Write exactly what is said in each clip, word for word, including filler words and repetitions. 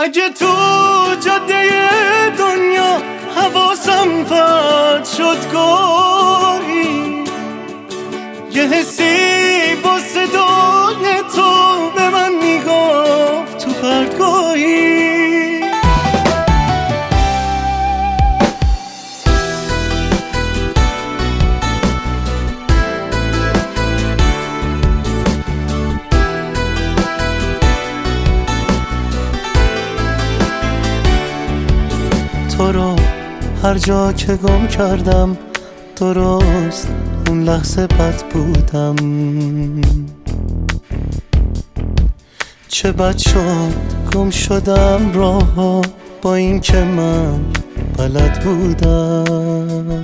اگه تو جاده دنیا حواسم پرت شد گاهی، یه حسی با صدای تو به من میگفت تو پرتگاهی. تو رو هر جا که گم کردم درست اون لحظه بد بودم. چه بد شد گم شدم راه با این که من بلد بودم.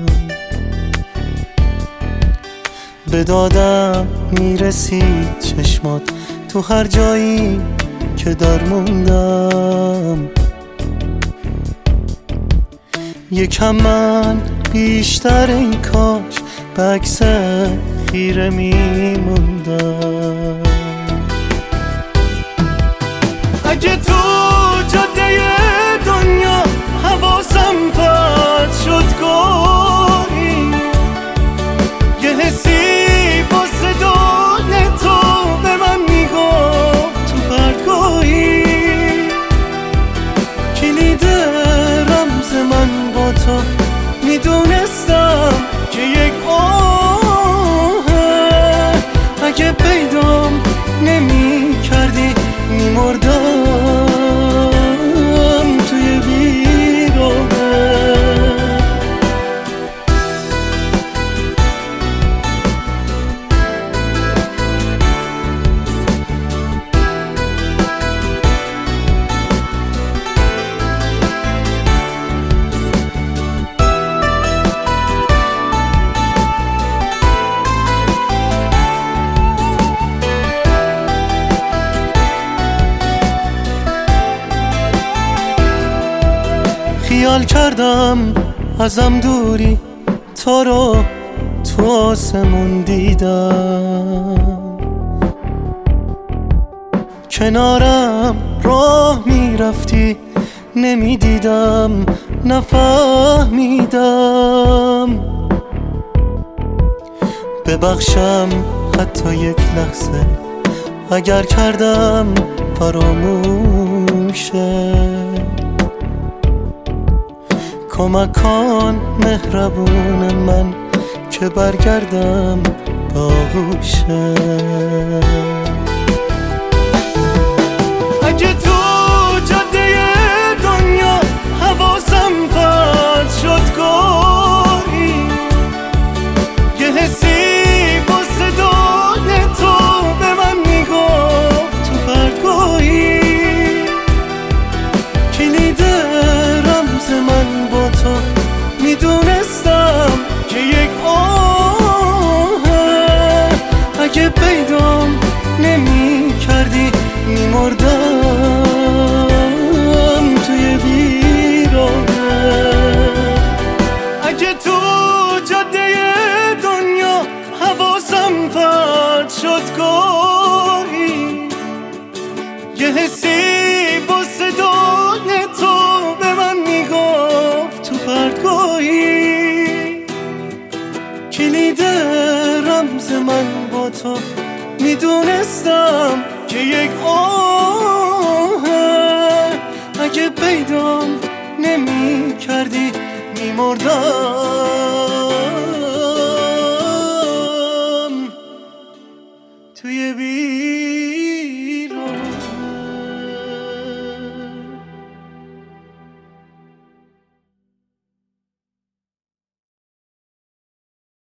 به دادم میرسید چشمات تو هر جایی که در موندم. یکم من بیشتر این کاش به عکس خیره میموندم. اگه تو جاده دنیا حواسم پرت شد گاهی، یه حسی با صدای تو به من میگفت تو پرتگاهی. کلید رمز من با تو میدونستم که یک آهه، اگه پیدام نمی کردی میمردم توی بیراهه. خیال کردم ازم دوری، تو رو تو آسمون دیدم. کنارم راه میرفتی نمیدیدم نفهمیدم. ببخشم حتی یک لحظه اگر کردم فراموشه. کمک کن مهربون من که برگردم به آغوشه. اگه تو جاده دنیا حواسم پرت شد گاهی، یه حسی با صدای تو به من میگفت تو پرتگاهی. کلید رمز من با تو میدونستم که یک آهه، اگه پیدام نمی کردی میمردم توی بیراهه. اگه تو جاده دنیا حواسم پرت شد گاهی، یه حسی با صدای تو به من میگفت تو پرتگاهی. کلید رمز من با تو میدونستم که یک آهه، اگه پیدام نمی کردی میمردم توی بی